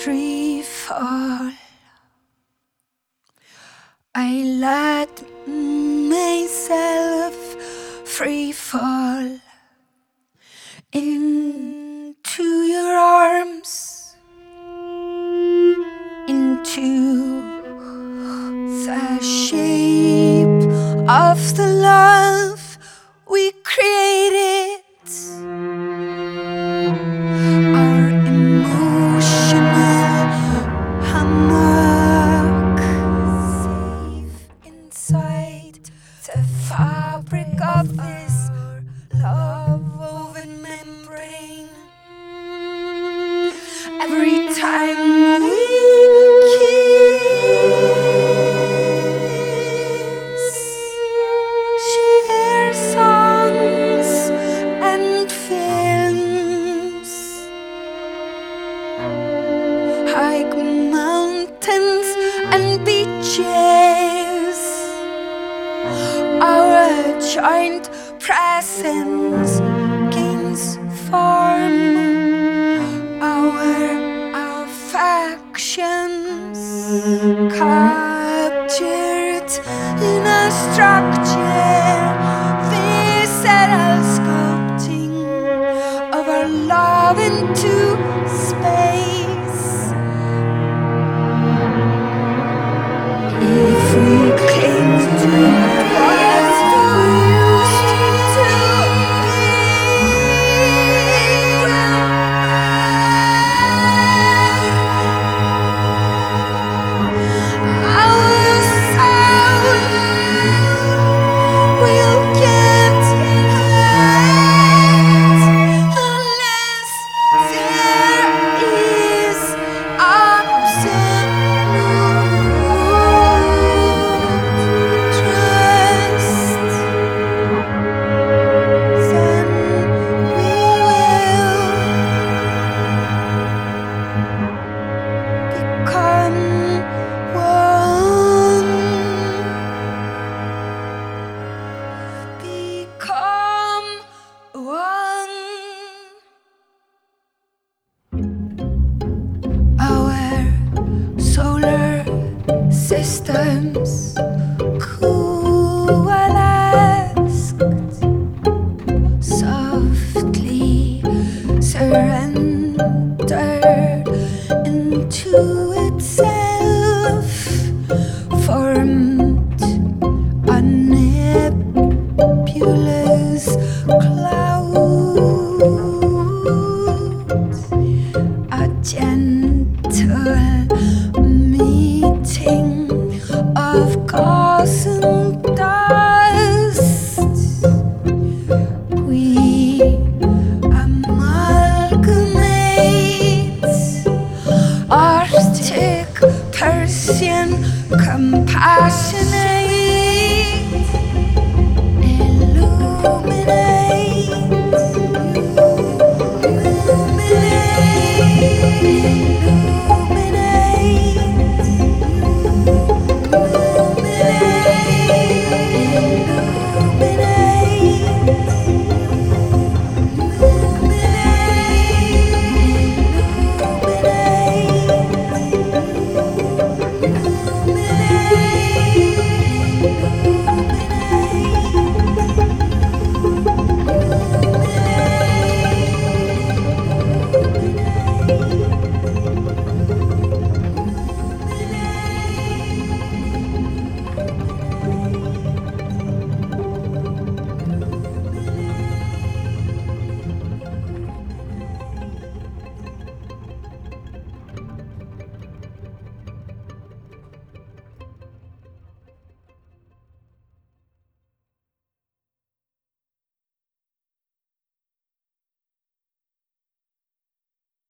free fall. I let myself free fall into your arms, into the shape of the love we created. Our emotional hammock, safe inside the fabric of this love-woven membrane. Every time we kiss, share songs and films, hike mountains and beaches. Our joint presence gains form. Our affections captured in a structure, visceral sculpting of our love into space. If we cling to what we used to be, our soul will get hurt unless there is absolute trust. Then we will become one. Become one. Our solar systems coalesced, softly surrender.